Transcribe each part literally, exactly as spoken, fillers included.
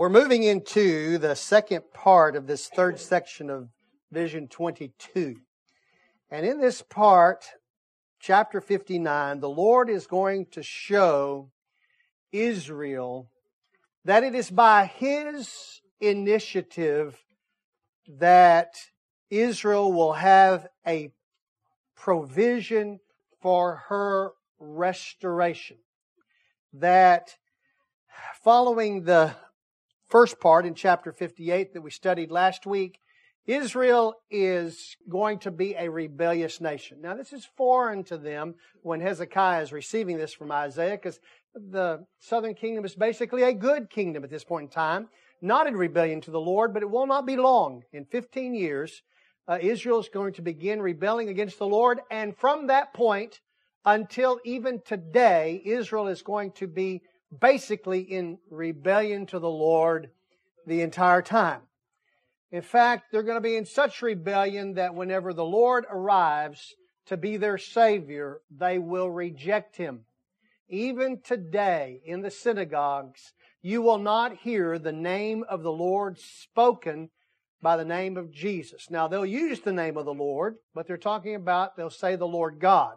We're moving into the second part of this third section of Vision twenty-two. And in this part, chapter fifty-nine, the Lord is going to show Israel that it is by His initiative that Israel will have a provision for her restoration. That following the first part in chapter fifty-eight that we studied last week, Israel is going to be a rebellious nation. Now, this is foreign to them when Hezekiah is receiving this from Isaiah, because the southern kingdom is basically a good kingdom at this point in time, not in rebellion to the Lord, but it will not be long. In fifteen years, uh, Israel is going to begin rebelling against the Lord, and from that point until even today, Israel is going to be basically in rebellion to the Lord the entire time. In fact, they're going to be in such rebellion that whenever the Lord arrives to be their Savior, they will reject Him. Even today in the synagogues, you will not hear the name of the Lord spoken by the name of Jesus. Now, they'll use the name of the Lord, but they're talking about, they'll say the Lord God.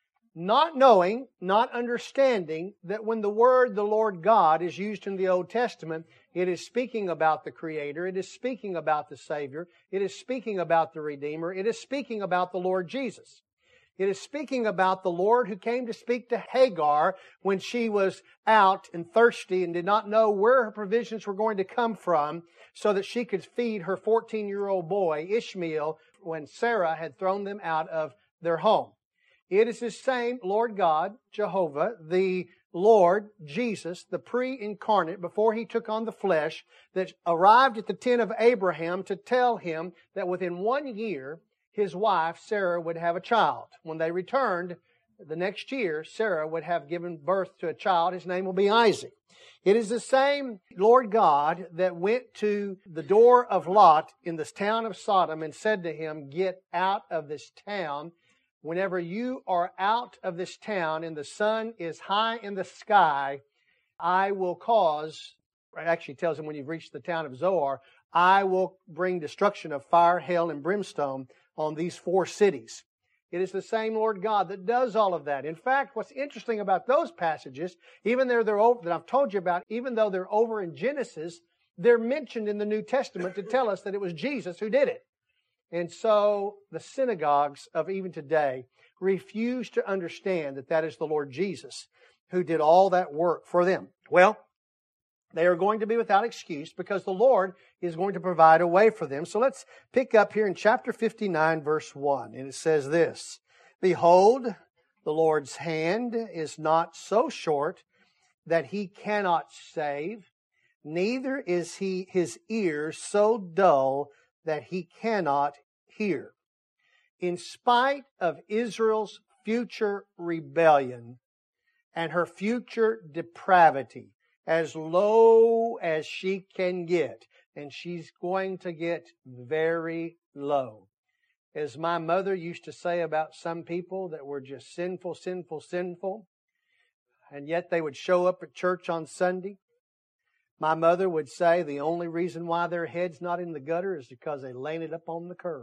Not knowing, not understanding that when the word the Lord God is used in the Old Testament, it is speaking about the Creator, it is speaking about the Savior, it is speaking about the Redeemer, it is speaking about the Lord Jesus. It is speaking about the Lord who came to speak to Hagar when she was out and thirsty and did not know where her provisions were going to come from so that she could feed her fourteen-year-old boy, Ishmael, when Sarah had thrown them out of their home. It is the same Lord God, Jehovah, the Lord Jesus, the pre-incarnate, before He took on the flesh, that arrived at the tent of Abraham to tell him that within one year, his wife, Sarah, would have a child. When they returned the next year, Sarah would have given birth to a child. His name will be Isaac. It is the same Lord God that went to the door of Lot in this town of Sodom and said to him, "Get out of this town. Whenever you are out of this town and the sun is high in the sky, I will cause," it actually tells him when you've reached the town of Zoar, "I will bring destruction of fire, hail, and brimstone on these four cities." It is the same Lord God that does all of that. In fact, what's interesting about those passages, even though they're over, that I've told you about, even though they're over in Genesis, they're mentioned in the New Testament to tell us that it was Jesus who did it. And so the synagogues of even today refuse to understand that that is the Lord Jesus who did all that work for them. Well, they are going to be without excuse because the Lord is going to provide a way for them. So let's pick up here in chapter fifty-nine, verse one. And it says this, "Behold, the Lord's hand is not so short that He cannot save, neither is He His ear so dull that He cannot hear." In spite of Israel's future rebellion and her future depravity, as low as she can get, and she's going to get very low. As my mother used to say about some people that were just sinful, sinful, sinful, and yet they would show up at church on Sunday. My mother would say the only reason why their head's not in the gutter is because they laying it up on the curb.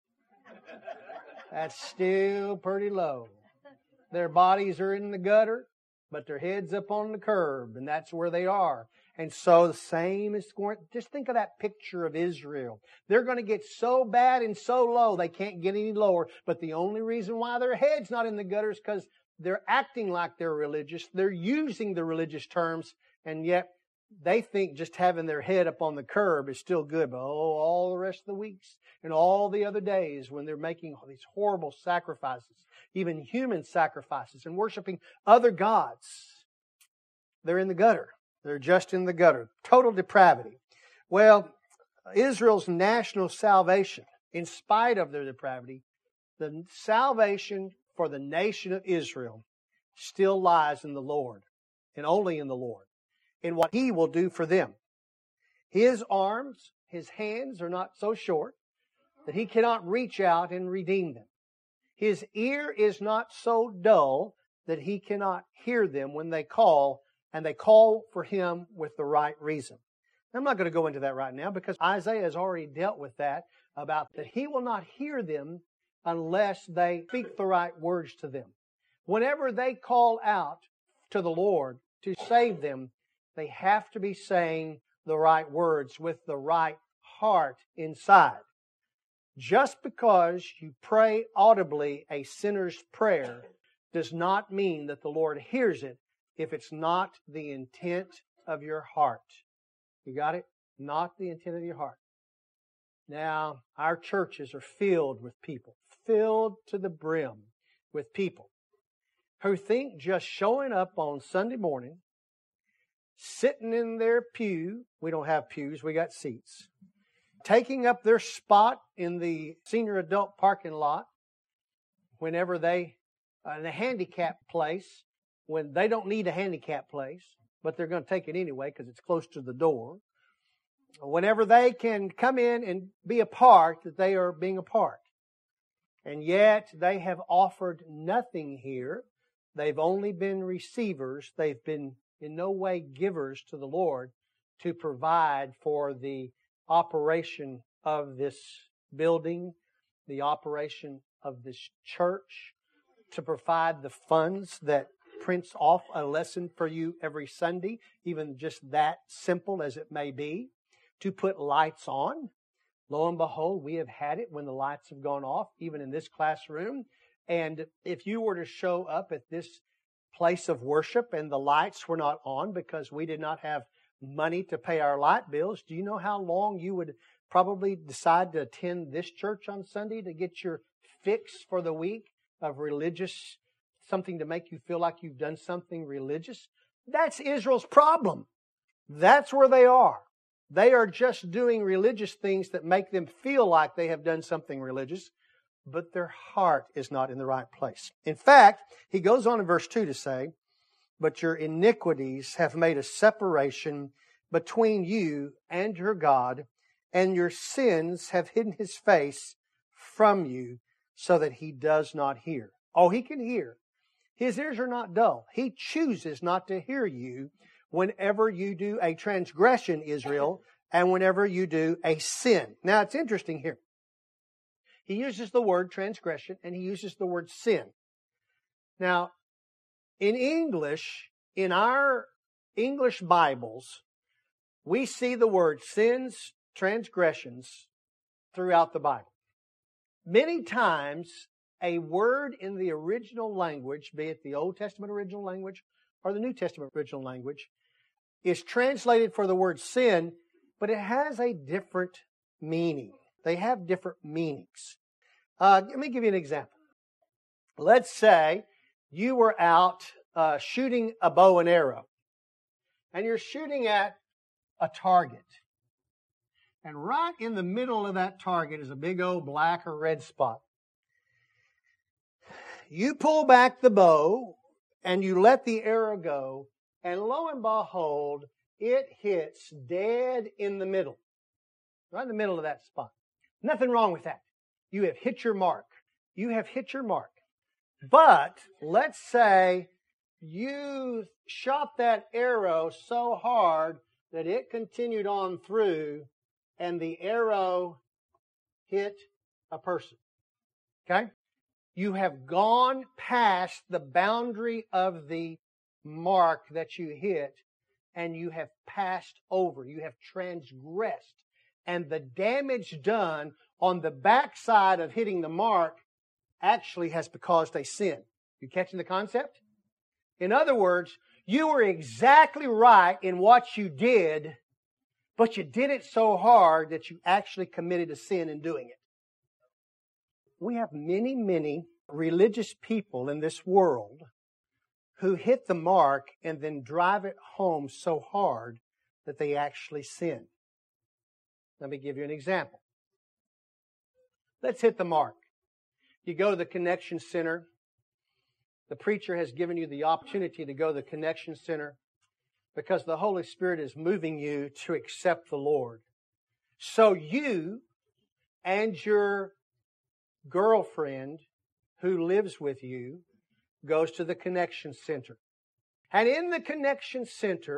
That's still pretty low. Their bodies are in the gutter, but their head's up on the curb, and that's where they are. And so the same is going, just think of that picture of Israel. They're going to get so bad and so low they can't get any lower, but the only reason why their head's not in the gutter is because they're acting like they're religious. They're using the religious terms, and yet they think just having their head up on the curb is still good. But oh, all the rest of the weeks and all the other days when they're making all these horrible sacrifices, even human sacrifices, and worshiping other gods, they're in the gutter. They're just in the gutter. Total depravity. Well, Israel's national salvation, in spite of their depravity, the salvation for the nation of Israel still lies in the Lord, and only in the Lord, in what He will do for them. His arms, His hands are not so short that He cannot reach out and redeem them. His ear is not so dull that He cannot hear them when they call, and they call for Him with the right reason. I'm not going to go into that right now because Isaiah has already dealt with that, about that he will not hear them unless they speak the right words to them. Whenever they call out to the Lord to save them, they have to be saying the right words with the right heart inside. Just because you pray audibly a sinner's prayer does not mean that the Lord hears it if it's not the intent of your heart. You got it? Not the intent of your heart. Now, our churches are filled with people, filled to the brim with people who think just showing up on Sunday morning, sitting in their pew, we don't have pews, we got seats, taking up their spot in the senior adult parking lot whenever they, uh, in a handicap place, when they don't need a handicap place, but they're going to take it anyway because it's close to the door. Whenever they can come in and be a part, that they are being a part. And yet they have offered nothing here. They've only been receivers. They've been in no way givers to the Lord to provide for the operation of this building, the operation of this church, to provide the funds that prints off a lesson for you every Sunday, even just that simple as it may be, to put lights on. Lo and behold, we have had it when the lights have gone off, even in this classroom. And if you were to show up at this place of worship and the lights were not on because we did not have money to pay our light bills, do you know how long you would probably decide to attend this church on Sunday to get your fix for the week of religious, something to make you feel like you've done something religious? That's Israel's problem. That's where they are. They are just doing religious things that make them feel like they have done something religious, but their heart is not in the right place. In fact, he goes on in verse two to say, "But your iniquities have made a separation between you and your God, and your sins have hidden His face from you so that He does not hear." Oh, He can hear. His ears are not dull. He chooses not to hear you whenever you do a transgression, Israel, and whenever you do a sin. Now, it's interesting here. He uses the word transgression and he uses the word sin. Now, in English, in our English Bibles, we see the word sins, transgressions throughout the Bible. Many times, a word in the original language, be it the Old Testament original language or the New Testament original language, is translated for the word sin, but it has a different meaning. They have different meanings. Uh, let me give you an example. Let's say you were out uh, shooting a bow and arrow, and you're shooting at a target. And right in the middle of that target is a big old black or red spot. You pull back the bow, and you let the arrow go, and lo and behold, it hits dead in the middle. Right in the middle of that spot. Nothing wrong with that. You have hit your mark. You have hit your mark. But let's say you shot that arrow so hard that it continued on through and the arrow hit a person. Okay? You have gone past the boundary of the mark that you hit, and you have passed over. You have transgressed. And the damage done on the backside of hitting the mark actually has caused a sin. You catching the concept? In other words, you were exactly right in what you did, but you did it so hard that you actually committed a sin in doing it. We have many, many religious people in this world who hit the mark and then drive it home so hard that they actually sin. Let me give you an example. Let's hit the mark. You go to the Connection Center. The preacher has given you the opportunity to go to the Connection Center because the Holy Spirit is moving you to accept the Lord. So you and your girlfriend who lives with you goes to the Connection Center. And in the Connection Center,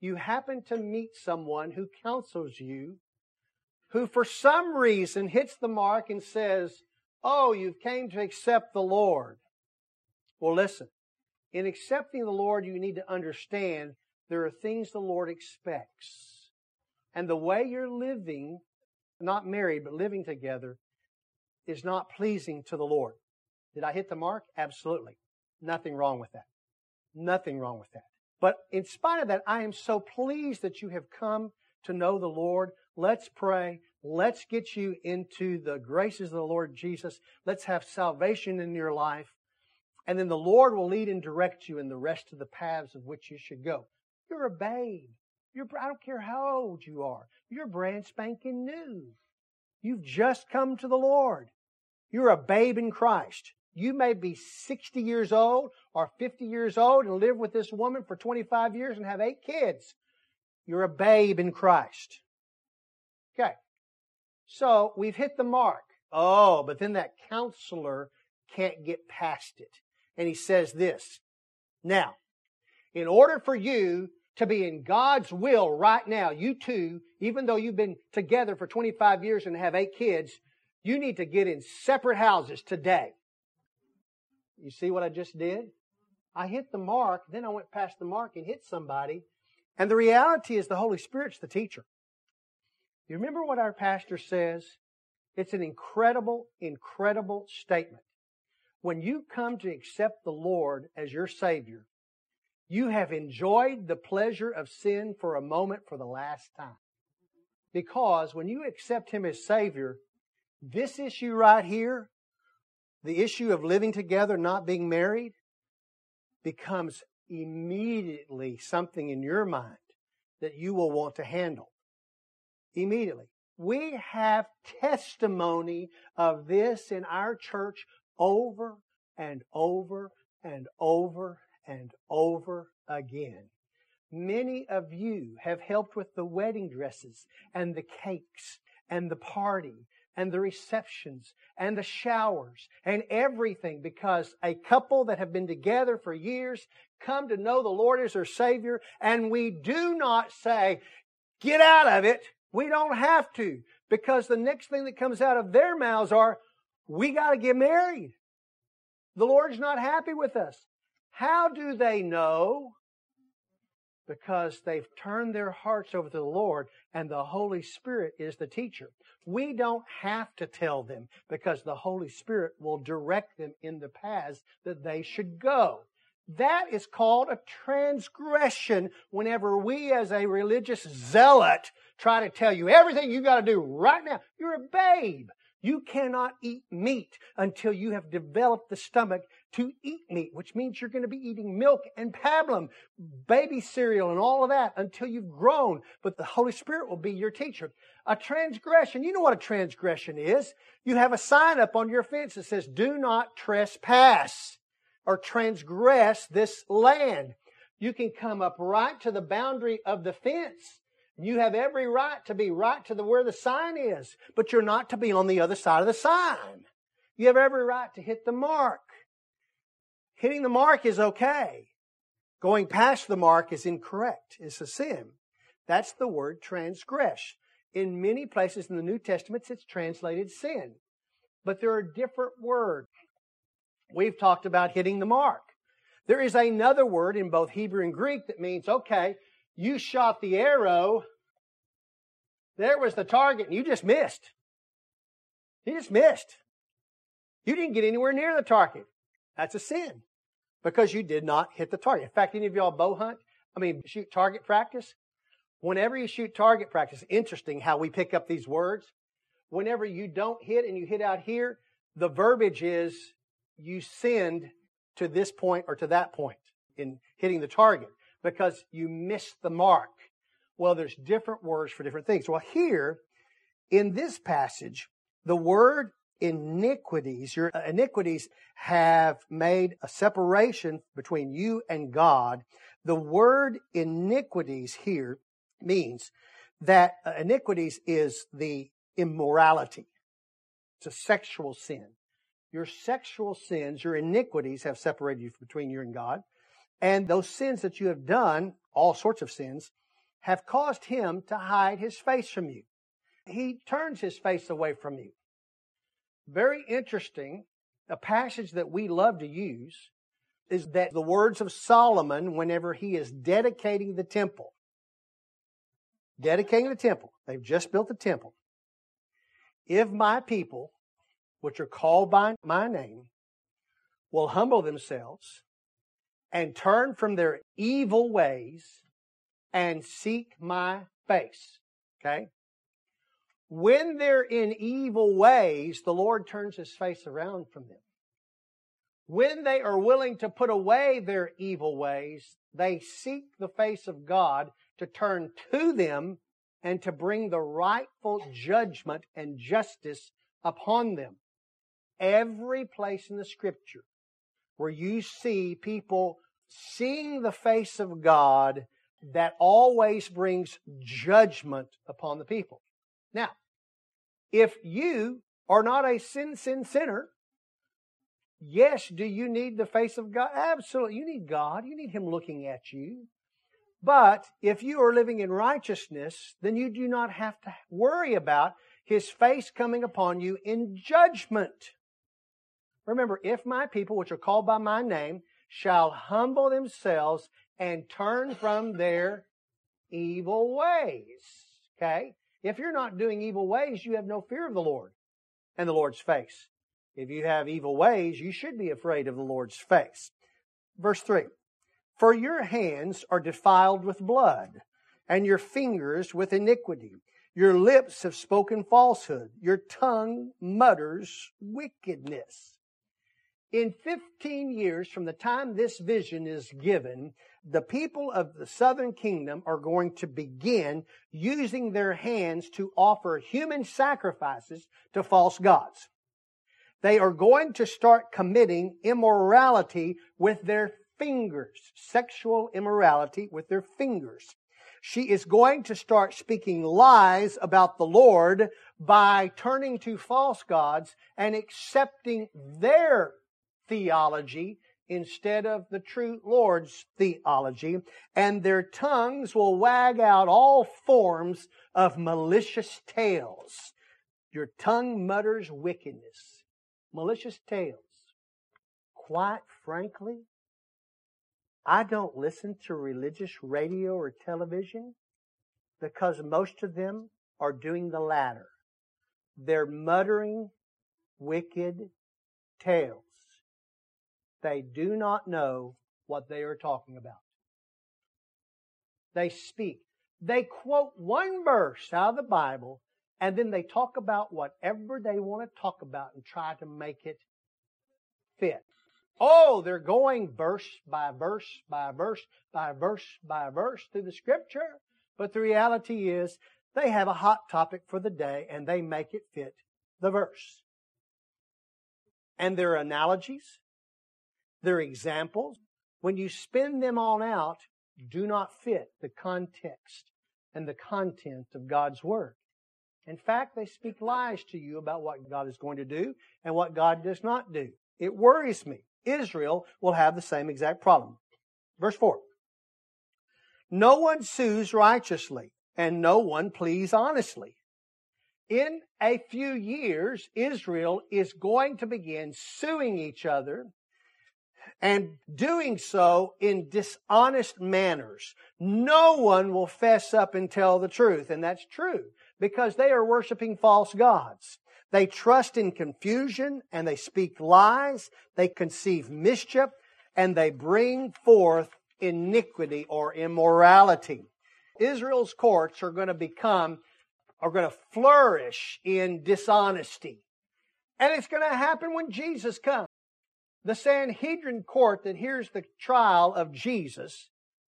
you happen to meet someone who counsels you, who for some reason hits the mark and says, oh, you've came to accept the Lord. Well, listen, in accepting the Lord, you need to understand there are things the Lord expects. And the way you're living, not married, but living together, is not pleasing to the Lord. Did I hit the mark? Absolutely. Nothing wrong with that. Nothing wrong with that. But in spite of that, I am so pleased that you have come to know the Lord. Let's pray. Let's get you into the graces of the Lord Jesus. Let's have salvation in your life. And then the Lord will lead and direct you in the rest of the paths of which you should go. You're a babe. You're, I don't care how old you are. You're brand spanking new. You've just come to the Lord. You're a babe in Christ. You may be sixty years old or fifty years old and live with this woman for twenty-five years and have eight kids. You're a babe in Christ. Okay. So we've hit the mark. Oh, but then that counselor can't get past it. And he says this. Now, in order for you to be in God's will right now, you two, even though you've been together for twenty-five years and have eight kids, you need to get in separate houses today. You see what I just did? I hit the mark, then I went past the mark and hit somebody. And the reality is the Holy Spirit's the teacher. You remember what our pastor says? It's an incredible, incredible statement. When you come to accept the Lord as your Savior, you have enjoyed the pleasure of sin for a moment for the last time. Because when you accept Him as Savior, this issue right here, the issue of living together, not being married, becomes immediately something in your mind that you will want to handle. Immediately. We have testimony of this in our church over and over and over and over again. Many of you have helped with the wedding dresses and the cakes and the party and the receptions and the showers and everything, because a couple that have been together for years come to know the Lord as their Savior, and we do not say, get out of it. We don't have to, because the next thing that comes out of their mouths are, we got to get married. The Lord's not happy with us. How do they know? Because they've turned their hearts over to the Lord, and the Holy Spirit is the teacher. We don't have to tell them, because the Holy Spirit will direct them in the paths that they should go. That is called a transgression whenever we as a religious zealot try to tell you everything you got to do right now. You're a babe. You cannot eat meat until you have developed the stomach to eat meat, which means you're going to be eating milk and pablum, baby cereal and all of that until you've grown. But the Holy Spirit will be your teacher. A transgression, you know what a transgression is. You have a sign up on your fence that says, do not trespass or transgress this land. You can come up right to the boundary of the fence. You have every right to be right to the where the sign is, but you're not to be on the other side of the sign. You have every right to hit the mark. Hitting the mark is okay. Going past the mark is incorrect. It's a sin. That's the word transgress. In many places in the New Testament, it's translated sin. But there are different words. We've talked about hitting the mark. There is another word in both Hebrew and Greek that means, okay, you shot the arrow, there was the target, and you just missed. You just missed. You didn't get anywhere near the target. That's a sin, because you did not hit the target. In fact, any of y'all bow hunt? I mean, shoot target practice? Whenever you shoot target practice, interesting how we pick up these words. Whenever you don't hit and you hit out here, the verbiage is you sinned to this point or to that point in hitting the target, because you missed the mark. Well, there's different words for different things. Well, here in this passage, the word iniquities, your iniquities have made a separation between you and God. The word iniquities here means that iniquities is the immorality. It's a sexual sin. Your sexual sins, your iniquities have separated you between you and God. And those sins that you have done, all sorts of sins, have caused him to hide his face from you. He turns his face away from you. Very interesting. A passage that we love to use is that the words of Solomon whenever he is dedicating the temple. Dedicating the temple. They've just built the temple. If my people, which are called by my name, will humble themselves and turn from their evil ways and seek my face. Okay? When they're in evil ways, the Lord turns His face around from them. When they are willing to put away their evil ways, they seek the face of God to turn to them and to bring the rightful judgment and justice upon them. Every place in the Scripture where you see people seeing the face of God, that always brings judgment upon the people. Now, if you are not a sin, sin, sinner, yes, do you need the face of God? Absolutely. You need God. You need Him looking at you. But if you are living in righteousness, then you do not have to worry about His face coming upon you in judgment. Remember, if my people, which are called by my name, shall humble themselves and turn from their evil ways. Okay? If you're not doing evil ways, you have no fear of the Lord and the Lord's face. If you have evil ways, you should be afraid of the Lord's face. Verse three. For your hands are defiled with blood, and your fingers with iniquity. Your lips have spoken falsehood. Your tongue mutters wickedness. In fifteen years from the time this vision is given, the people of the southern kingdom are going to begin using their hands to offer human sacrifices to false gods. They are going to start committing immorality with their fingers, sexual immorality with their fingers. She is going to start speaking lies about the Lord by turning to false gods and accepting their theology instead of the true Lord's theology, and their tongues will wag out all forms of malicious tales. Your tongue mutters wickedness. Malicious tales. Quite frankly, I don't listen to religious radio or television because most of them are doing the latter. They're muttering wicked tales. They do not know what they are talking about. They speak. They quote one verse out of the Bible, and then they talk about whatever they want to talk about and try to make it fit. Oh, they're going verse by verse by verse by verse by verse through the Scripture. But the reality is they have a hot topic for the day and they make it fit the verse. And their analogies, their examples, when you spin them all out, do not fit the context and the content of God's Word. In fact, they speak lies to you about what God is going to do and what God does not do. It worries me. Israel will have the same exact problem. Verse four. No one sues righteously, and no one pleads honestly. In a few years, Israel is going to begin suing each other and doing so in dishonest manners. No one will fess up and tell the truth, and that's true because they are worshiping false gods. They trust in confusion and they speak lies, they conceive mischief, and they bring forth iniquity or immorality. Israel's courts are going to become, are going to flourish in dishonesty. And it's going to happen when Jesus comes. The Sanhedrin court that hears the trial of Jesus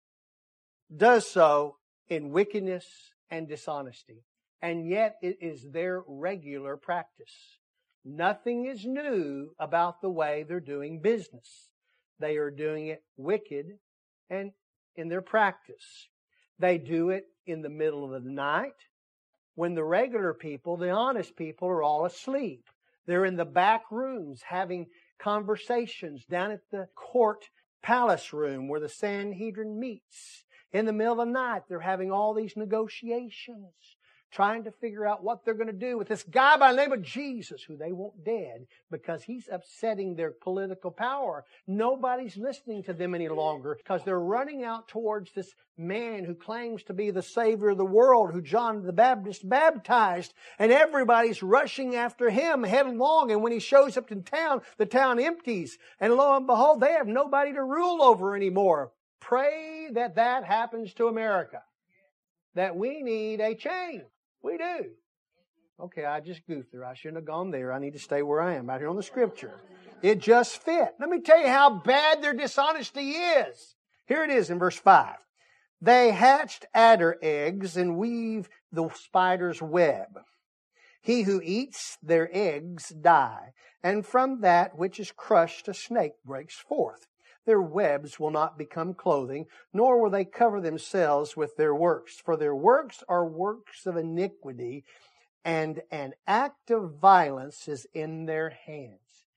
does so in wickedness and dishonesty. And yet it is their regular practice. Nothing is new about the way they're doing business. They are doing it wicked and in their practice. They do it in the middle of the night when the regular people, the honest people, are all asleep. They're in the back rooms having conversations down at the court palace room where the Sanhedrin meets. In the middle of the night, they're having all these negotiations, trying to figure out what they're going to do with this guy by the name of Jesus, who they want dead because he's upsetting their political power. Nobody's listening to them any longer because they're running out towards this man who claims to be the Savior of the world, who John the Baptist baptized, and everybody's rushing after him headlong. And when he shows up in town, the town empties. And lo and behold, they have nobody to rule over anymore. Pray that that happens to America. That we need a change. We do. Okay, I just goofed there. I shouldn't have gone there. I need to stay where I am, out here on the Scripture. It just fit. Let me tell you how bad their dishonesty is. Here it is in verse five. They hatched adder eggs and weave the spider's web. He who eats their eggs die, and from that which is crushed a snake breaks forth. Their webs will not become clothing, nor will they cover themselves with their works. For their works are works of iniquity, and an act of violence is in their hands.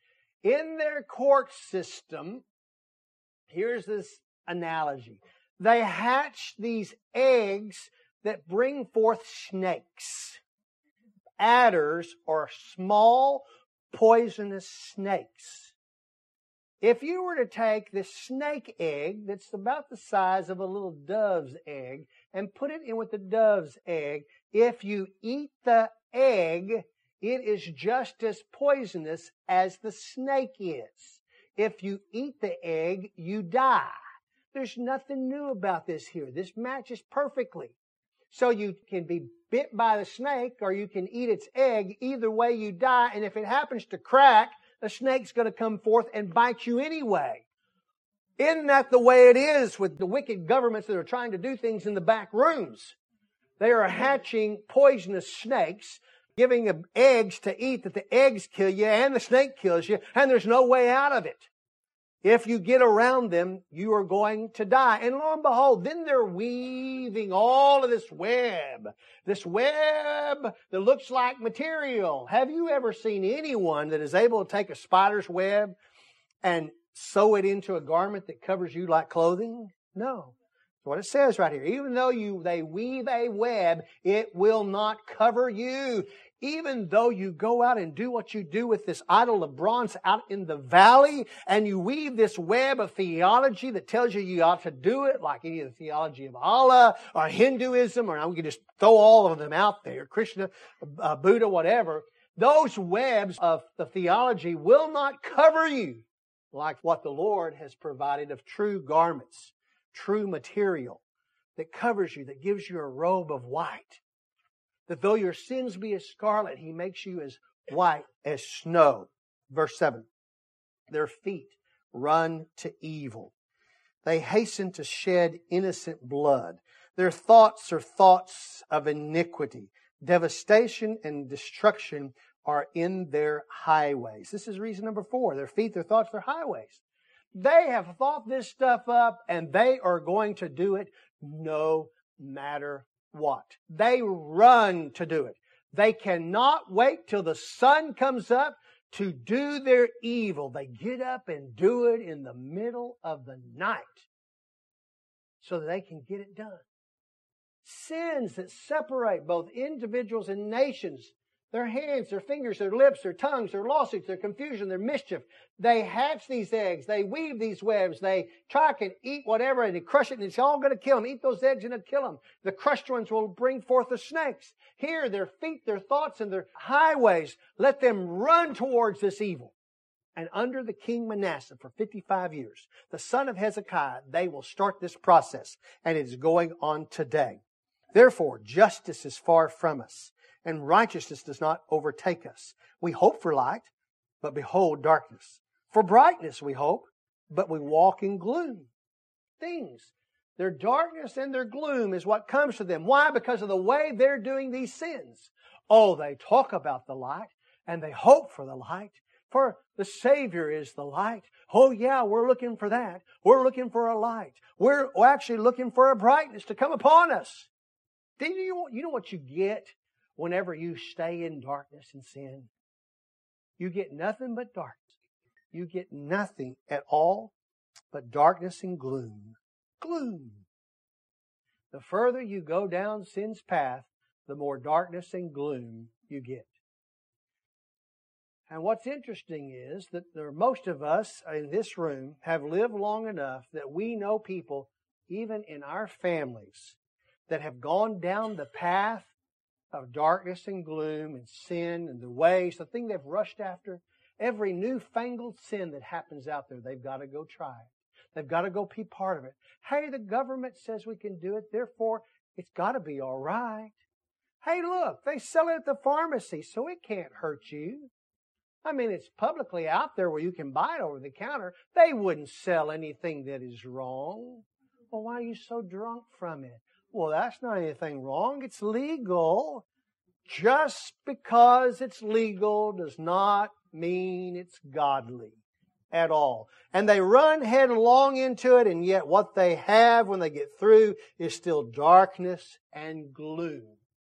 In their court system, here's this analogy. They hatch these eggs that bring forth snakes. Adders are small, poisonous snakes. If you were to take this snake egg that's about the size of a little dove's egg and put it in with the dove's egg, if you eat the egg, it is just as poisonous as the snake is. If you eat the egg, you die. There's nothing new about this here. This matches perfectly. So you can be bit by the snake or you can eat its egg. Either way, you die. And if it happens to crack, the snake's going to come forth and bite you anyway. Isn't that the way it is with the wicked governments that are trying to do things in the back rooms? They are hatching poisonous snakes, giving them eggs to eat that the eggs kill you and the snake kills you, and there's no way out of it. If you get around them, you are going to die. And lo and behold, then they're weaving all of this web. This web that looks like material. Have you ever seen anyone that is able to take a spider's web and sew it into a garment that covers you like clothing? No. That's what it says right here. Even though you they weave a web, it will not cover you. Even though you go out and do what you do with this idol of bronze out in the valley, and you weave this web of theology that tells you you ought to do it, like any of the theology of Allah or Hinduism, or we can just throw all of them out there, Krishna, uh, Buddha, whatever, those webs of the theology will not cover you like what the Lord has provided of true garments, true material that covers you, that gives you a robe of white. That though your sins be as scarlet, He makes you as white as snow. Verse seven. Their feet run to evil. They hasten to shed innocent blood. Their thoughts are thoughts of iniquity. Devastation and destruction are in their highways. This is reason number four. Their feet, their thoughts, their highways. They have thought this stuff up, and they are going to do it no matter what. They run to do it. They cannot wait till the sun comes up to do their evil. They get up and do it in the middle of the night so that they can get it done. Sins that separate both individuals and nations. Their hands, their fingers, their lips, their tongues, their lawsuits, their confusion, their mischief. They hatch these eggs. They weave these webs. They try and eat whatever and they crush it and it's all going to kill them. Eat those eggs and it'll kill them. The crushed ones will bring forth the snakes. Here, their feet, their thoughts, and their highways, let them run towards this evil. And under the king Manasseh for fifty-five years, the son of Hezekiah, they will start this process. And it is going on today. Therefore, justice is far from us, and righteousness does not overtake us. We hope for light, but behold darkness. For brightness we hope, but we walk in gloom. Things. Their darkness and their gloom is what comes to them. Why? Because of the way they're doing these sins. Oh, they talk about the light, and they hope for the light. For the Savior is the light. Oh yeah, we're looking for that. We're looking for a light. We're actually looking for a brightness to come upon us. Do you, you know what you get whenever you stay in darkness and sin? You get nothing but darkness. You get nothing at all but darkness and gloom. Gloom. The further you go down sin's path, the more darkness and gloom you get. And what's interesting is that there, most of us in this room have lived long enough that we know people, even in our families, that have gone down the path of darkness and gloom and sin and the ways, the thing they've rushed after. Every newfangled sin that happens out there, they've got to go try it. They've got to go be part of it. Hey, the government says we can do it, therefore it's got to be all right. Hey, look, they sell it at the pharmacy, so it can't hurt you. I mean, it's publicly out there where you can buy it over the counter. They wouldn't sell anything that is wrong. Well, why are you so drunk from it? Well, that's not anything wrong. It's legal. Just because it's legal does not mean it's godly at all. And they run headlong into it, and yet what they have when they get through is still darkness and gloom.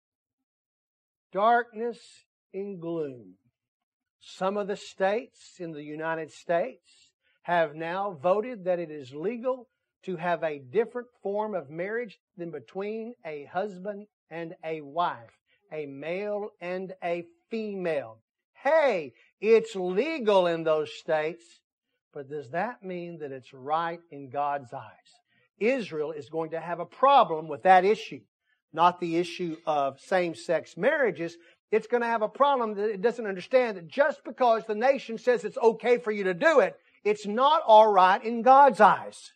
Darkness and gloom. Some of the states in the United States have now voted that it is legal to have a different form of marriage than between a husband and a wife, a male and a female. Hey, it's legal in those states, but does that mean that it's right in God's eyes? Israel is going to have a problem with that issue, not the issue of same-sex marriages. It's going to have a problem that it doesn't understand that just because the nation says it's okay for you to do it, it's not all right in God's eyes.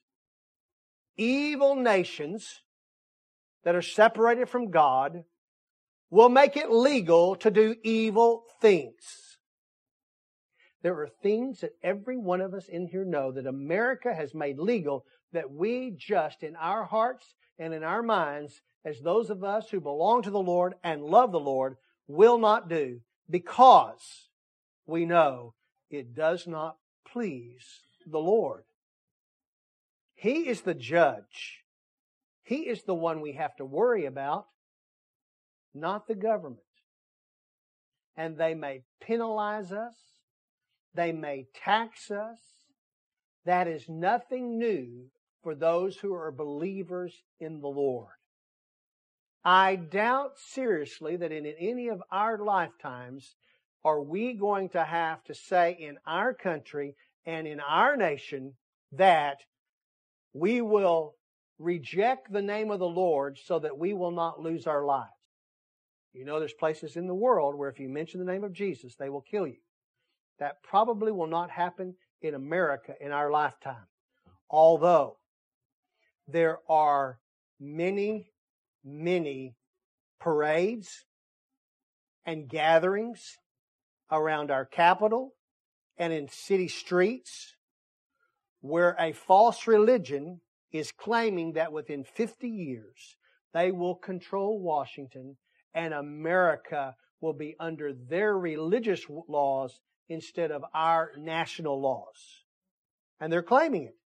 Evil nations that are separated from God will make it legal to do evil things. There are things that every one of us in here know that America has made legal that we just in our hearts and in our minds, as those of us who belong to the Lord and love the Lord, will not do because we know it does not please the Lord. He is the judge. He is the one we have to worry about, not the government. And they may penalize us. They may tax us. That is nothing new for those who are believers in the Lord. I doubt seriously that in any of our lifetimes are we going to have to say in our country and in our nation that we will reject the name of the Lord so that we will not lose our lives. You know, there's places in the world where if you mention the name of Jesus, they will kill you. That probably will not happen in America in our lifetime. Although there are many, many parades and gatherings around our capital and in city streets where a false religion is claiming that within fifty years they will control Washington and America will be under their religious laws instead of our national laws. And they're claiming it.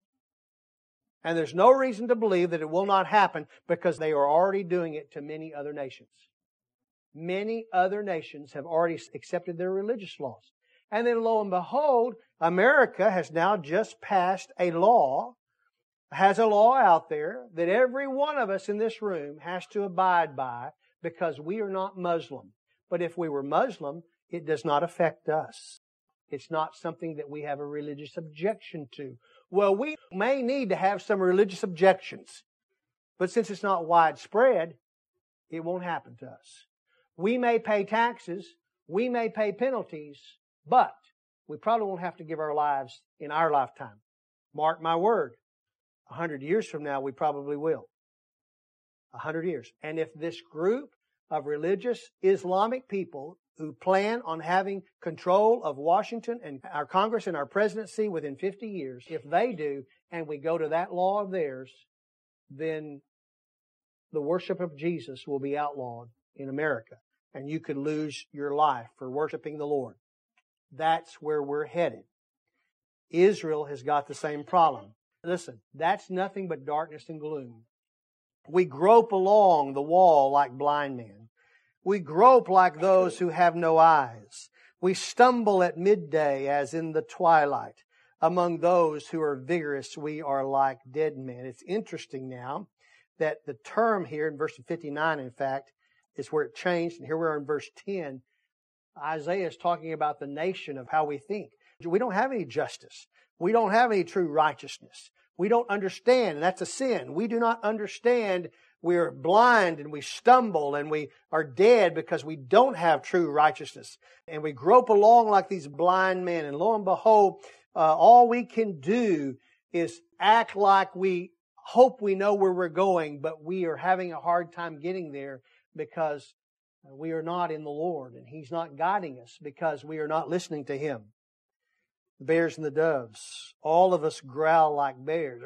And there's no reason to believe that it will not happen because they are already doing it to many other nations. Many other nations have already accepted their religious laws. And then lo and behold, America has now just passed a law, has a law out there that every one of us in this room has to abide by because we are not Muslim. But if we were Muslim, it does not affect us. It's not something that we have a religious objection to. Well, we may need to have some religious objections, but since it's not widespread, it won't happen to us. We may pay taxes, we may pay penalties, but we probably won't have to give our lives in our lifetime. Mark my word, a hundred years from now, we probably will. A hundred years. And if this group of religious Islamic people who plan on having control of Washington and our Congress and our presidency within fifty years, if they do, and we go to that law of theirs, then the worship of Jesus will be outlawed in America. And you could lose your life for worshiping the Lord. That's where we're headed. Israel has got the same problem. Listen, that's nothing but darkness and gloom. We grope along the wall like blind men. We grope like those who have no eyes. We stumble at midday as in the twilight. Among those who are vigorous, we are like dead men. It's interesting now that the term here in verse fifty-nine, in fact, is where it changed. And here we are in verse ten. Isaiah is talking about the nation of how we think. We don't have any justice. We don't have any true righteousness. We don't understand, and that's a sin. We do not understand. We're blind and we stumble and we are dead because we don't have true righteousness. And we grope along like these blind men. And lo and behold, uh, all we can do is act like we hope we know where we're going, but we are having a hard time getting there because we are not in the Lord and He's not guiding us because we are not listening to Him. The bears and the doves, all of us growl like bears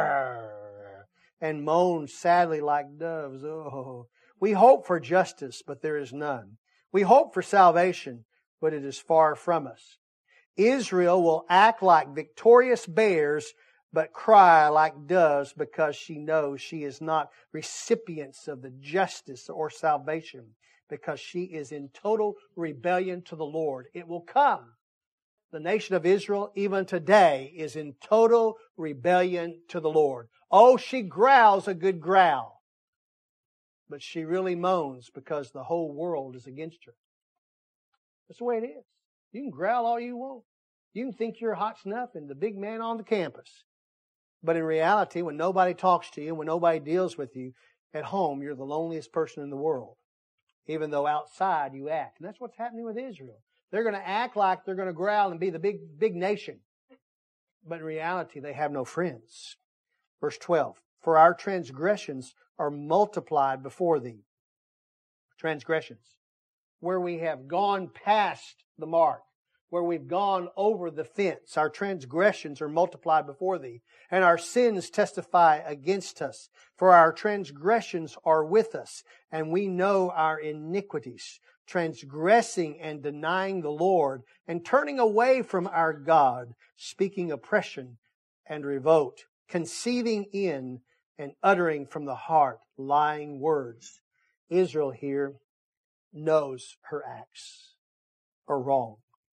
and moan sadly like doves. Oh, we hope for justice, but there is none. We hope for salvation, but it is far from us. Israel will act like victorious bears, but cry like doves because she knows she is not recipients of the justice or salvation because she is in total rebellion to the Lord. It will come. The nation of Israel, even today, is in total rebellion to the Lord. Oh, she growls a good growl, but she really moans because the whole world is against her. That's the way it is. You can growl all you want. You can think you're hot snuff and the big man on the campus. But in reality, when nobody talks to you, when nobody deals with you at home, you're the loneliest person in the world, even though outside you act. And that's what's happening with Israel. They're going to act like they're going to growl and be the big, big nation. But in reality, they have no friends. Verse twelve, for our transgressions are multiplied before thee. Transgressions. Where we have gone past the mark. Where we've gone over the fence. Our transgressions are multiplied before thee. And our sins testify against us. For our transgressions are with us. And we know our iniquities. Transgressing and denying the Lord. And turning away from our God. Speaking oppression and revolt. Conceiving in and uttering from the heart lying words. Israel here knows her acts are wrong.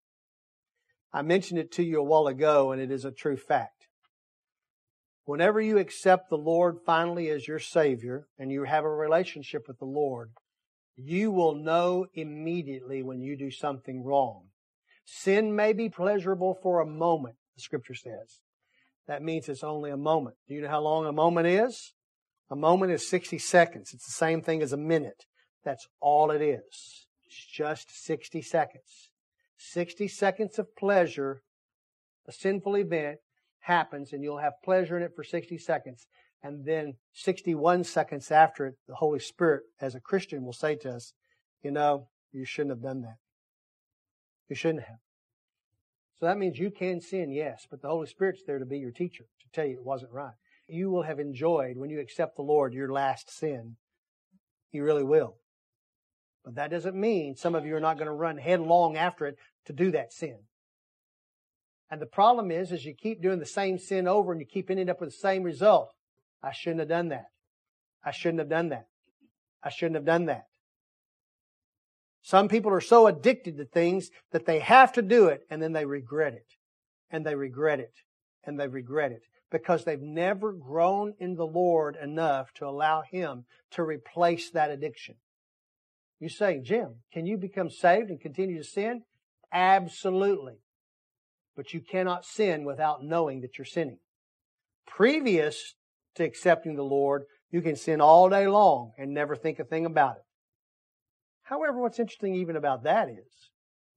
I mentioned it to you a while ago, and it is a true fact. Whenever you accept the Lord finally as your Savior, and you have a relationship with the Lord, you will know immediately when you do something wrong. Sin may be pleasurable for a moment, the Scripture says. That means it's only a moment. Do you know how long a moment is? A moment is sixty seconds. It's the same thing as a minute. That's all it is. It's just sixty seconds. sixty seconds of pleasure, a sinful event happens and you'll have pleasure in it for sixty seconds. And then sixty-one seconds after it, the Holy Spirit, as a Christian, will say to us, you know, you shouldn't have done that. You shouldn't have. So that means you can sin, yes, but the Holy Spirit's there to be your teacher, to tell you it wasn't right. You will have enjoyed, when you accept the Lord, your last sin. You really will. But that doesn't mean some of you are not going to run headlong after it to do that sin. And the problem is, is you keep doing the same sin over and you keep ending up with the same result. I shouldn't have done that. I shouldn't have done that. I shouldn't have done that. Some people are so addicted to things that they have to do it and then they regret it. And they regret it. And they regret it. Because they've never grown in the Lord enough to allow Him to replace that addiction. You say, Jim, can you become saved and continue to sin? Absolutely. But you cannot sin without knowing that you're sinning. Previous to accepting the Lord, you can sin all day long and never think a thing about it. However, what's interesting even about that is,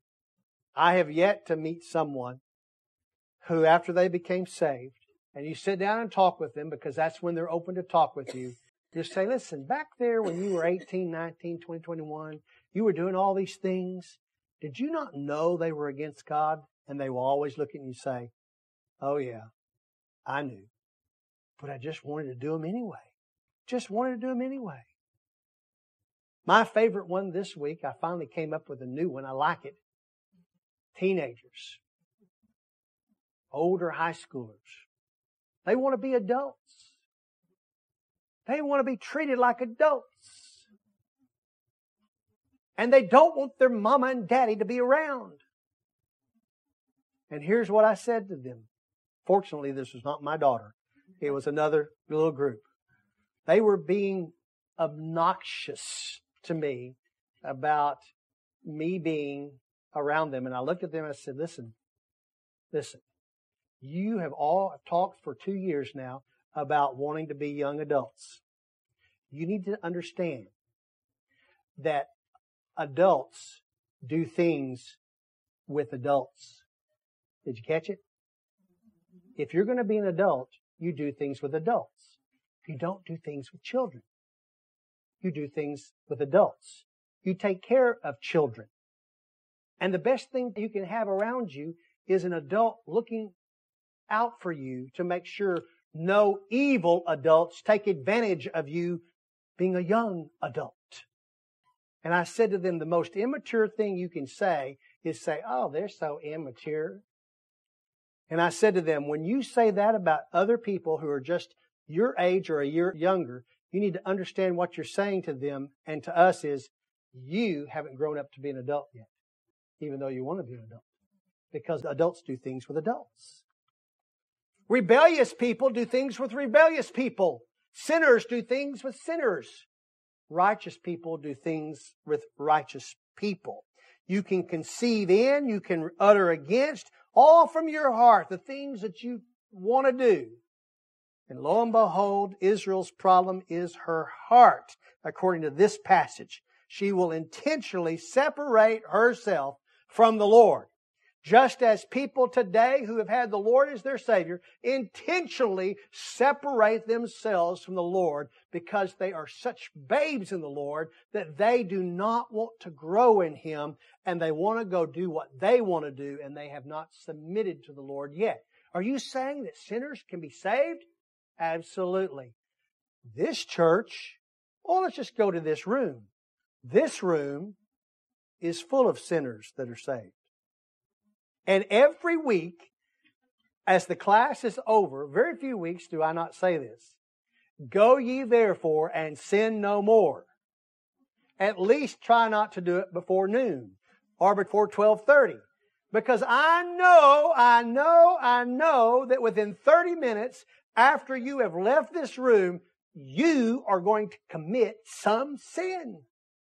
I have yet to meet someone who, after they became saved, and you sit down and talk with them because that's when they're open to talk with you, just say, listen, back there when you were eighteen, nineteen, twenty, twenty-one, you were doing all these things. Did you not know they were against God? And they will always look at you and say, oh yeah, I knew. But I just wanted to do them anyway. Just wanted to do them anyway. My favorite one this week, I finally came up with a new one. I like it. Teenagers. Older high schoolers. They want to be adults. They want to be treated like adults. And they don't want their mama and daddy to be around. And here's what I said to them. Fortunately, this was not my daughter. It was another little group. They were being obnoxious to me about me being around them. And I looked at them and I said, listen, listen, you have all talked for two years now about wanting to be young adults. You need to understand that adults do things with adults. Did you catch it? If you're going to be an adult, you do things with adults. You don't do things with children. You do things with adults. You take care of children. And the best thing you can have around you is an adult looking out for you to make sure no evil adults take advantage of you being a young adult. And I said to them, the most immature thing you can say is say, oh, they're so immature. And I said to them, when you say that about other people who are just your age or a year younger, you need to understand what you're saying to them and to us is, you haven't grown up to be an adult yet, even though you want to be an adult. Because adults do things with adults. Rebellious people do things with rebellious people. Sinners do things with sinners. Righteous people do things with righteous people. You can conceive in, you can utter against, all from your heart, the things that you want to do. And lo and behold, Israel's problem is her heart, according to this passage. She will intentionally separate herself from the Lord. Just as people today who have had the Lord as their Savior intentionally separate themselves from the Lord because they are such babes in the Lord that they do not want to grow in Him and they want to go do what they want to do and they have not submitted to the Lord yet. Are you saying that sinners can be saved? Absolutely. This church, well, let's just go to this room. This room is full of sinners that are saved. And every week, as the class is over, very few weeks do I not say this. Go ye therefore and sin no more. At least try not to do it before noon or before twelve thirty. Because I know, I know, I know that within thirty minutes after you have left this room, you are going to commit some sin.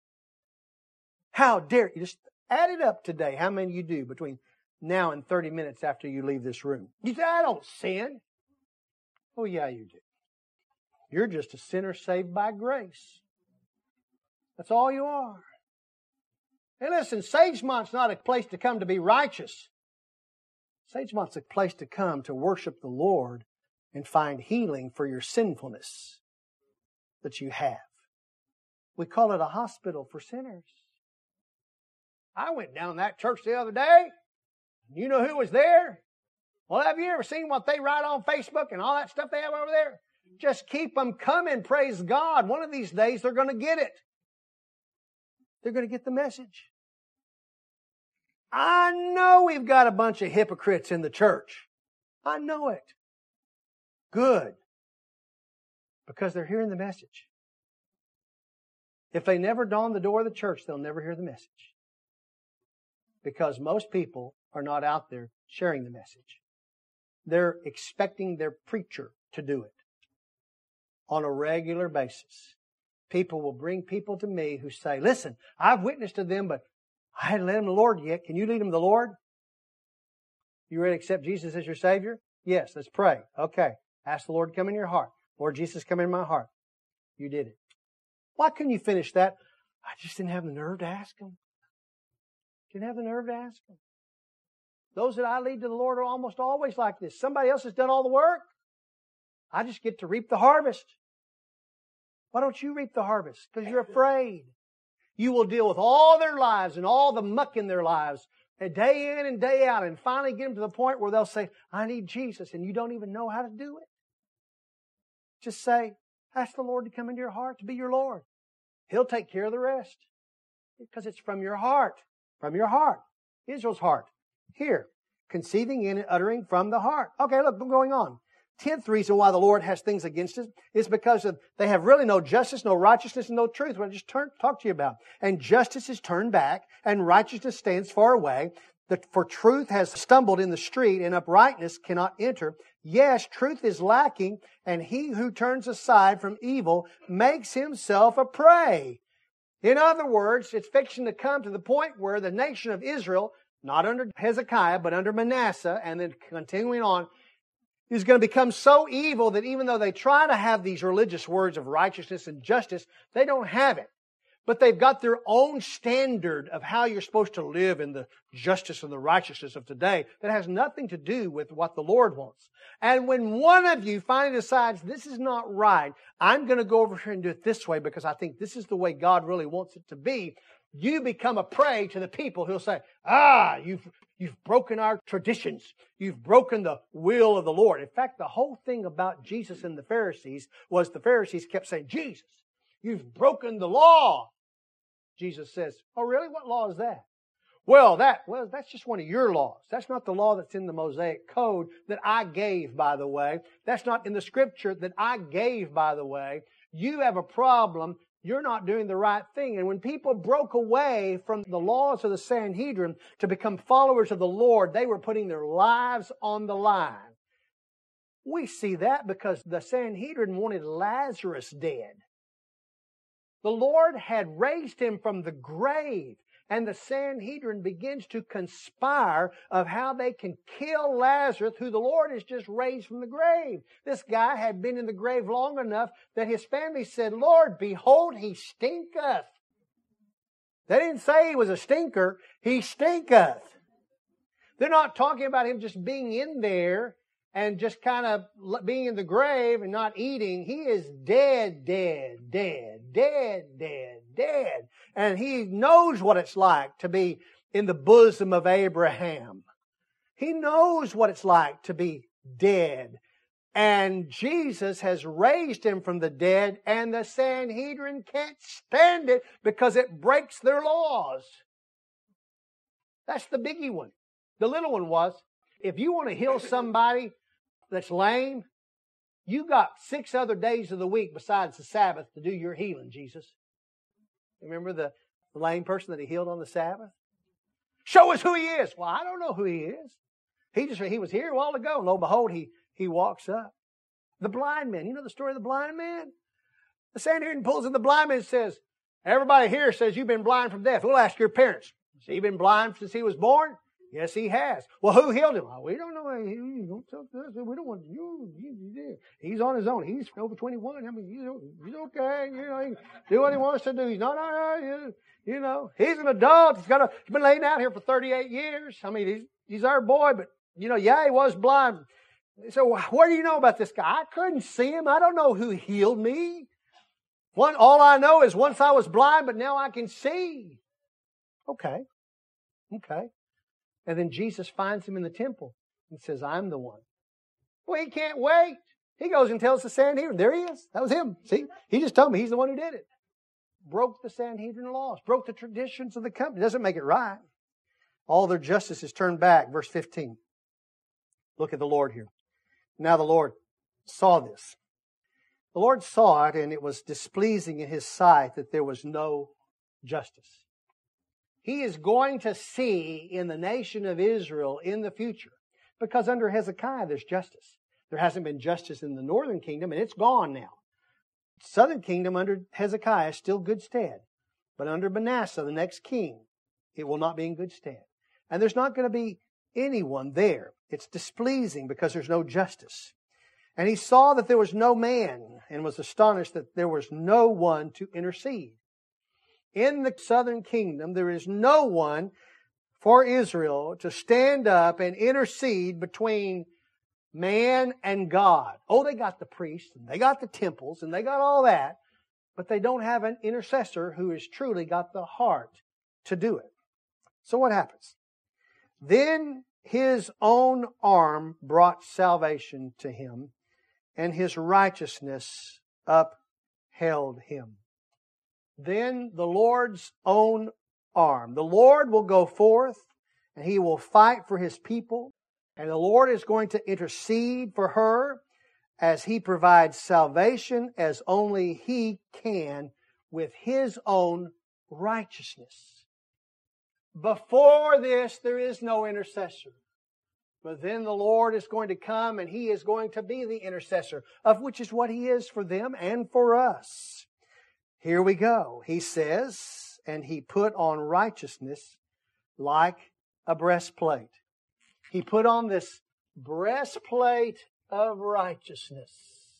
How dare you? Just add it up today. How many you do between now and thirty minutes after you leave this room? You say, I don't sin. Oh, yeah, you do. You're just a sinner saved by grace. That's all you are. Hey, listen, Sagemont's not a place to come to be righteous. Sagemont's a place to come to worship the Lord and find healing for your sinfulness that you have. We call it a hospital for sinners. I went down that church the other day. You know who was there? Well, have you ever seen what they write on Facebook and all that stuff they have over there? Just keep them coming, praise God. One of these days they're going to get it. They're going to get the message. I know we've got a bunch of hypocrites in the church. I know it. Good. Because they're hearing the message. If they never dawn the door of the church, they'll never hear the message. Because most people are not out there sharing the message. They're expecting their preacher to do it on a regular basis. People will bring people to me who say, listen, I've witnessed to them, but I hadn't led them to the Lord yet. Can you lead them to the Lord? You ready to accept Jesus as your Savior? Yes, let's pray. Okay. Ask the Lord to come in your heart. Lord Jesus, come in my heart. You did it. Why couldn't you finish that? I just didn't have the nerve to ask Him. Didn't have the nerve to ask Him. Those that I lead to the Lord are almost always like this. Somebody else has done all the work. I just get to reap the harvest. Why don't you reap the harvest? Because you're afraid. You will deal with all their lives and all the muck in their lives, and day in and day out, and finally get them to the point where they'll say, I need Jesus, and you don't even know how to do it. Just say, ask the Lord to come into your heart, to be your Lord. He'll take care of the rest. Because it's from your heart. From your heart. Israel's heart. Here. Conceiving in and uttering from the heart. Okay, look, I'm going on. Tenth reason why the Lord has things against us is because of, they have really no justice, no righteousness, and no truth. What I just turn, talked to you about. And justice is turned back, and righteousness stands far away. The, for truth has stumbled in the street, and uprightness cannot enter. Yes, truth is lacking, and he who turns aside from evil makes himself a prey. In other words, it's fixing to come to the point where the nation of Israel, not under Hezekiah, but under Manasseh, and then continuing on, is going to become so evil that even though they try to have these religious words of righteousness and justice, they don't have it. But they've got their own standard of how you're supposed to live in the justice and the righteousness of today that has nothing to do with what the Lord wants. And when one of you finally decides, this is not right, I'm going to go over here and do it this way because I think this is the way God really wants it to be, you become a prey to the people who'll say, ah, you've, you've broken our traditions. You've broken the will of the Lord. In fact, the whole thing about Jesus and the Pharisees was the Pharisees kept saying, Jesus, you've broken the law. Jesus says, oh, really? What law is that? Well, that, well, that's just one of your laws. That's not the law that's in the Mosaic Code that I gave, by the way. That's not in the Scripture that I gave, by the way. You have a problem. You're not doing the right thing. And when people broke away from the laws of the Sanhedrin to become followers of the Lord, they were putting their lives on the line. We see that because the Sanhedrin wanted Lazarus dead. The Lord had raised him from the grave, and the Sanhedrin begins to conspire of how they can kill Lazarus, who the Lord has just raised from the grave. This guy had been in the grave long enough that his family said, Lord, behold, he stinketh. They didn't say he was a stinker. He stinketh. They're not talking about him just being in there and just kind of being in the grave and not eating. He is dead, dead, dead, dead, dead, dead. And he knows what it's like to be in the bosom of Abraham. He knows what it's like to be dead. And Jesus has raised him from the dead, and the Sanhedrin can't stand it because it breaks their laws. That's the biggie one. The little one was, if you want to heal somebody that's lame, you got six other days of the week besides the Sabbath to do your healing, Jesus. Remember the, the lame person that he healed on the Sabbath? Show us who he is. Well, I don't know who he is. He just he was here a while ago. Lo and behold, he, he walks up. The blind man. You know the story of the blind man? The Sanhedrin pulls in the blind man and says, everybody here says you've been blind from death. We'll ask your parents. Has he been blind since he was born? Yes, he has. Well, who healed him? Well, we don't know. Don't talk to us. We don't want you. He's on his own. He's over twenty-one. I mean, he's okay. You know, he can do what he wants to do. He's not all right. You know, he's an adult. He's got a, he's been laying out here for thirty-eight years. I mean, he's he's our boy, but you know, yeah, he was blind. So, what do you know about this guy? I couldn't see him. I don't know who healed me. One, all I know is once I was blind, but now I can see. Okay, okay. And then Jesus finds him in the temple and says, I'm the one. Well, he can't wait. He goes and tells the Sanhedrin, there he is. That was him. See, he just told me he's the one who did it. Broke the Sanhedrin laws, broke the traditions of the company. Doesn't make it right. All their justice is turned back. Verse fifteen. Look at the Lord here. Now the Lord saw this. The Lord saw it, and it was displeasing in His sight that there was no justice. He is going to see in the nation of Israel in the future, because under Hezekiah there's justice. There hasn't been justice in the northern kingdom, and it's gone now. Southern kingdom under Hezekiah is still good stead. But under Manasseh, the next king, it will not be in good stead. And there's not going to be anyone there. It's displeasing because there's no justice. And he saw that there was no man and was astonished that there was no one to intercede. In the southern kingdom, there is no one for Israel to stand up and intercede between man and God. Oh, they got the priests, and they got the temples, and they got all that, but they don't have an intercessor who has truly got the heart to do it. So what happens? Then His own arm brought salvation to him, and His righteousness upheld him. Then the Lord's own arm. The Lord will go forth, and He will fight for His people. And the Lord is going to intercede for her as He provides salvation as only He can with His own righteousness. Before this, there is no intercessor. But then the Lord is going to come and He is going to be the intercessor, of which is what He is for them and for us. Here we go. He says, and He put on righteousness like a breastplate. He put on this breastplate of righteousness.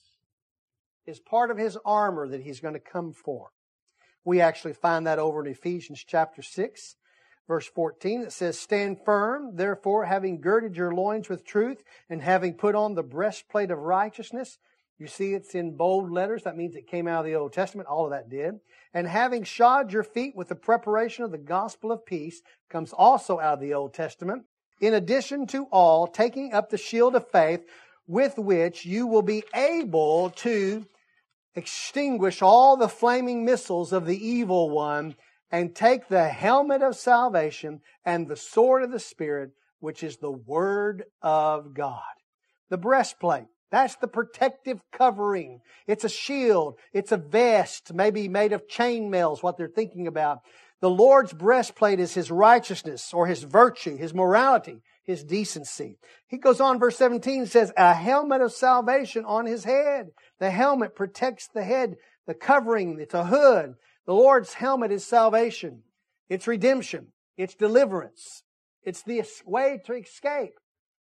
Is part of His armor that He's going to come for. We actually find that over in Ephesians chapter six, verse fourteen. It says, "Stand firm, therefore, having girded your loins with truth, and having put on the breastplate of righteousness." You see it's in bold letters. That means it came out of the Old Testament. All of that did. "And having shod your feet with the preparation of the gospel of peace," comes also out of the Old Testament. "In addition to all, taking up the shield of faith, with which you will be able to extinguish all the flaming missiles of the evil one, and take the helmet of salvation and the sword of the Spirit, which is the Word of God." The breastplate, that's the protective covering. It's a shield. It's a vest, maybe made of chainmail is what they're thinking about. The Lord's breastplate is His righteousness or His virtue, His morality, His decency. He goes on, verse seventeen says, "A helmet of salvation on His head." The helmet protects the head, the covering, it's a hood. The Lord's helmet is salvation. It's redemption. It's deliverance. It's the way to escape.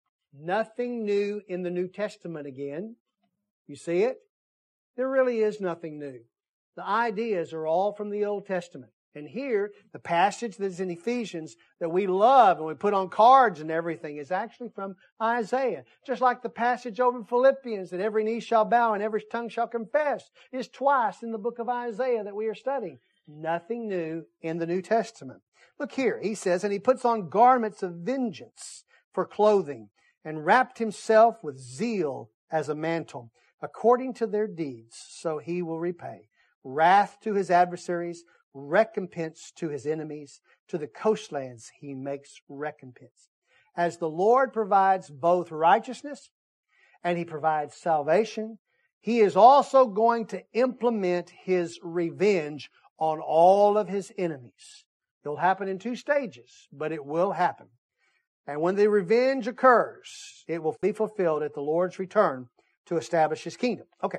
Nothing new in the New Testament again. You see it? There really is nothing new. The ideas are all from the Old Testament. And here, the passage that's in Ephesians that we love and we put on cards and everything is actually from Isaiah. Just like the passage over in Philippians that every knee shall bow and every tongue shall confess is twice in the book of Isaiah that we are studying. Nothing new in the New Testament. Look here, he says, "And He puts on garments of vengeance for clothing, and wrapped Himself with zeal as a mantle. According to their deeds, so He will repay. Wrath to His adversaries, recompense to His enemies. To the coastlands He makes recompense." As the Lord provides both righteousness and He provides salvation, He is also going to implement His revenge on all of His enemies. It'll happen in two stages, but it will happen. And when the revenge occurs, it will be fulfilled at the Lord's return to establish His kingdom. Okay.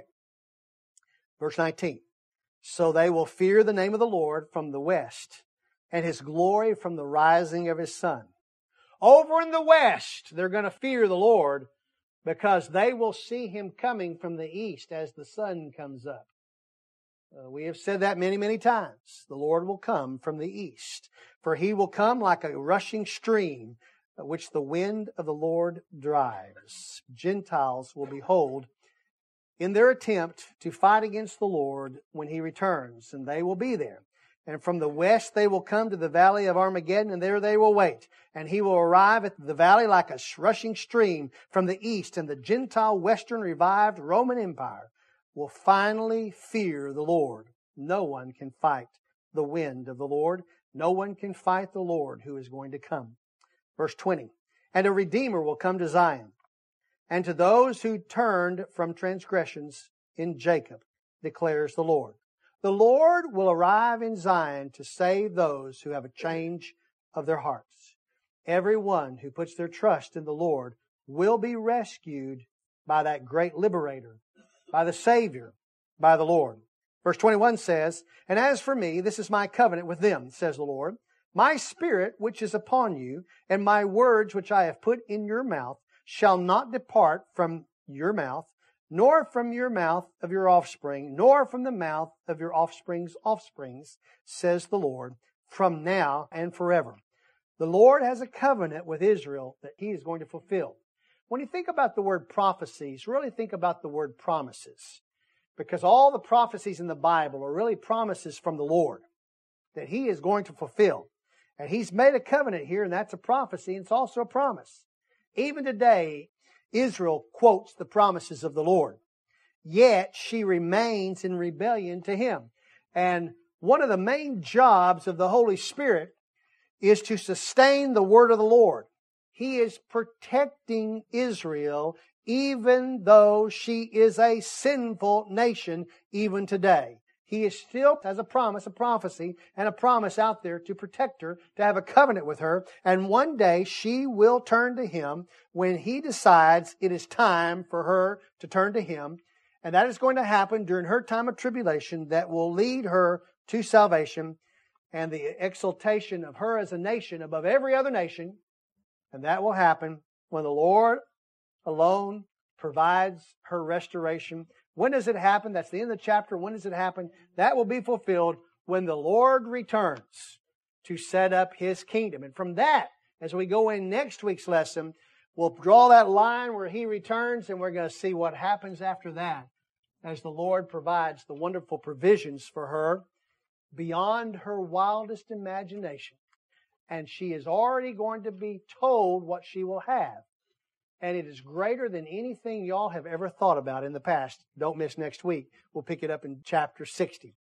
Verse nineteen. "So they will fear the name of the Lord from the west, and His glory from the rising of His sun." Over in the west, they're going to fear the Lord because they will see Him coming from the east as the sun comes up. Uh, we have said that many, many times. The Lord will come from the east, for He will come like a rushing stream, which the wind of the Lord drives. Gentiles will behold in their attempt to fight against the Lord when He returns, and they will be there. "And from the west they will come to the valley of Armageddon, and there they will wait. And He will arrive at the valley like a rushing stream from the east, and the Gentile Western revived Roman Empire will finally fear the Lord. No one can fight the wind of the Lord. No one can fight the Lord who is going to come." Verse twenty. "And a Redeemer will come to Zion, and to those who turned from transgressions in Jacob, declares the Lord." The Lord will arrive in Zion to save those who have a change of their hearts. Everyone who puts their trust in the Lord will be rescued by that great liberator, by the Savior, by the Lord. Verse twenty-one says, "And as for me, this is my covenant with them, says the Lord. My Spirit which is upon you, and my words which I have put in your mouth, shall not depart from your mouth, nor from your mouth of your offspring, nor from the mouth of your offspring's offsprings, says the Lord, from now and forever." The Lord has a covenant with Israel that He is going to fulfill. When you think about the word prophecies, really think about the word promises. Because all the prophecies in the Bible are really promises from the Lord that He is going to fulfill. And He's made a covenant here, and that's a prophecy, and it's also a promise. Even today, Israel quotes the promises of the Lord. Yet she remains in rebellion to Him. And one of the main jobs of the Holy Spirit is to sustain the word of the Lord. He is protecting Israel even though she is a sinful nation even today. He is still, as a promise, a prophecy, and a promise out there to protect her, to have a covenant with her. And one day she will turn to Him when He decides it is time for her to turn to Him. And that is going to happen during her time of tribulation that will lead her to salvation and the exaltation of her as a nation above every other nation. And that will happen when the Lord alone provides her restoration. When does it happen? That's the end of the chapter. When does it happen? That will be fulfilled when the Lord returns to set up His kingdom. And from that, as we go in next week's lesson, we'll draw that line where He returns, and we're going to see what happens after that as the Lord provides the wonderful provisions for her beyond her wildest imagination. And she is already going to be told what she will have. And it is greater than anything y'all have ever thought about in the past. Don't miss next week. We'll pick it up in chapter sixty.